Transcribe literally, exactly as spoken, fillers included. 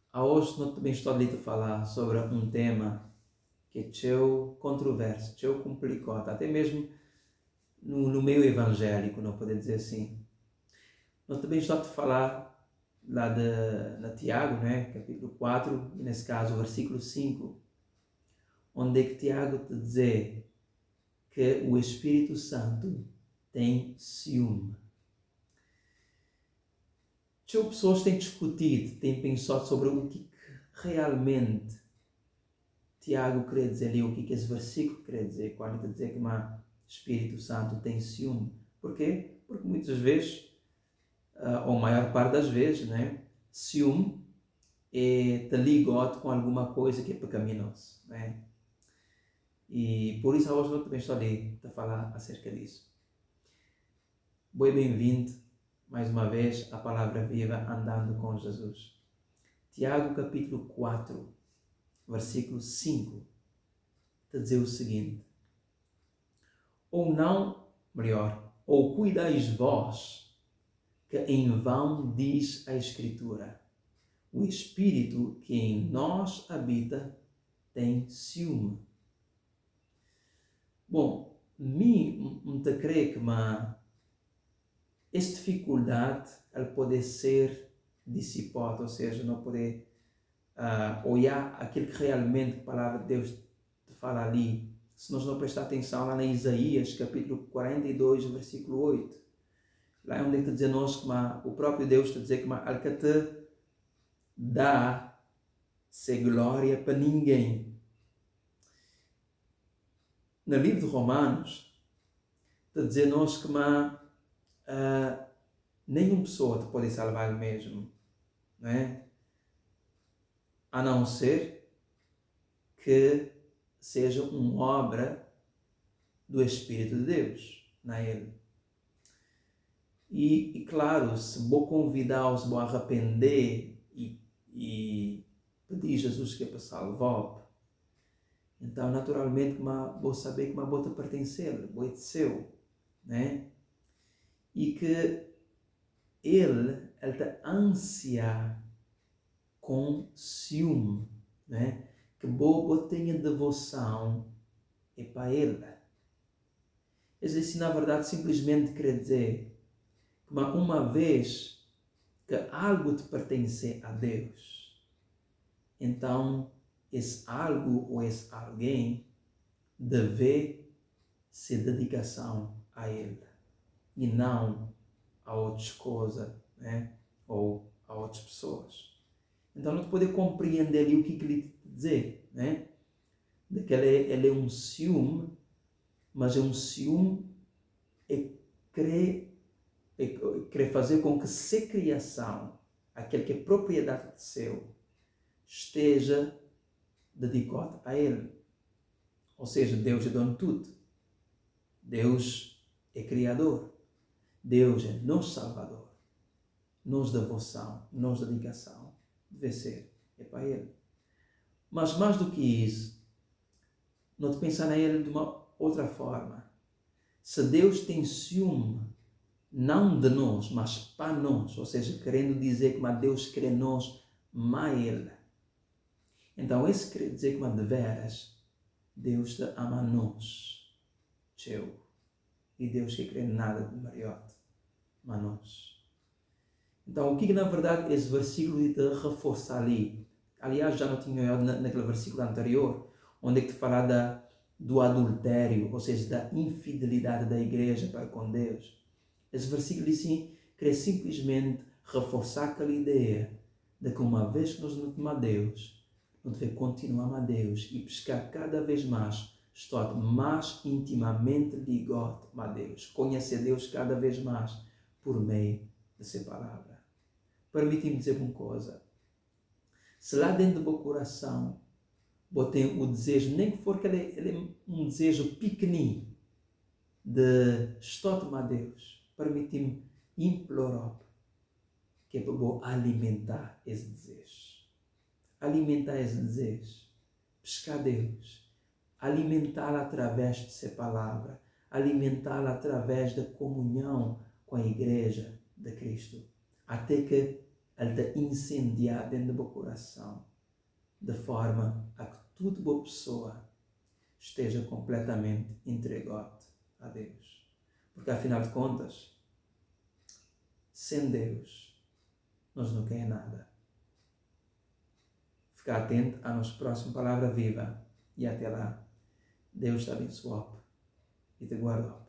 Hoje nós também estou ali a falar sobre um tema que é tão controverso, tão complicado, até mesmo no, no meio evangélico, não podemos dizer assim. Nós também estou a falar lá de, na Tiago, né, capítulo quatro, e nesse caso o versículo cinco, onde é que Tiago te diz que o Espírito Santo tem ciúme. As pessoas têm discutido, têm pensado sobre o que realmente Tiago quer dizer ali, o que esse versículo quer dizer, quando está a dizer que o Espírito Santo tem ciúme. Porquê? Porque muitas vezes, ou a maior parte das vezes, né, ciúme é te ligado com alguma coisa que é pecaminosa, né? E por isso hoje eu também estou ali a falar acerca disso. Boa, bem-vindo mais uma vez à Palavra Viva Andando com Jesus. Tiago capítulo quatro, versículo cinco, te dizer o seguinte: ou não, melhor, ou cuidais vós, que em vão diz a Escritura, o Espírito que em nós habita tem ciúme. Bom, mim me te creio que uma esta dificuldade ela pode ser dissipada, ou seja, não poder uh, olhar aquilo que realmente a palavra de Deus te fala ali. Se nós não prestar atenção lá em Isaías, capítulo quarenta e dois, versículo oito, lá é onde está dizendo nós que uma, o próprio Deus está a dizer que ele que te dá sem glória para ninguém. No livro de Romanos, está a dizer nós que uma, uh, nenhuma pessoa te pode salvar mesmo, não é? A não ser que seja uma obra do Espírito de Deus na ele. E, e claro, se vou convidá-los, vou arrepender e, e pedir a Jesus que é para salvar, então naturalmente vou saber que vou te pertencer, vou ser seu, né? E que ele, ele te ansia com ciúme, né? Que bobo tenha devoção é para ele. Isso, na verdade, simplesmente quer dizer que uma vez que algo te pertence a Deus, então esse algo ou esse alguém deve ser dedicação a ele e não a outras coisas, né? Ou a outras pessoas. Então não te pode compreender ali o que, que ele te dizer, né? De que ele é, ele é um ciúme, mas é um ciúme é querer, é querer fazer com que se criação, aquele que é propriedade de seu, esteja dedicado a ele. Ou seja, Deus é dono de tudo. Deus é criador. Deus é nosso salvador. Nossa devoção, nossa dedicação deve ser é para ele. Mas mais do que isso, não te pensar nele de uma outra forma. Se Deus tem ciúme, não de nós, mas para nós, ou seja, querendo dizer que Deus quer nós mais ele. Então, isso quer dizer que de veras, Deus te ama a nós, teu. E Deus quer querer nada de mariote, mas nós. Então, o que na verdade esse versículo te reforça ali? Aliás, já não tinha olhado naquele versículo anterior, onde é que te fala da, do adultério, ou seja, da infidelidade da igreja para com Deus. Esse versículo assim quer simplesmente reforçar aquela ideia de que uma vez que nós não temos a Deus, nós devemos continuar a Deus e buscar cada vez mais, estar mais intimamente ligado a Deus, conhecer Deus cada vez mais por meio de sua palavra. Permite-me dizer uma coisa. Se lá dentro do meu coração eu tenho o desejo, nem que for que ele, ele é um desejo pequenino de estar a Deus, permite-me implorar que é para eu alimentar esse desejo. Alimentar esse desejo. Buscar Deus. Alimentá-lo através de sua palavra. Alimentá-lo através da comunhão com a igreja de Cristo. Até que ele está incendiado dentro do meu coração, de forma a que toda boa pessoa esteja completamente entregada a Deus. Porque, afinal de contas, sem Deus, nós não queremos nada. Fica atento à nossa próxima Palavra Viva. E até lá, Deus te abençoe e te guarde.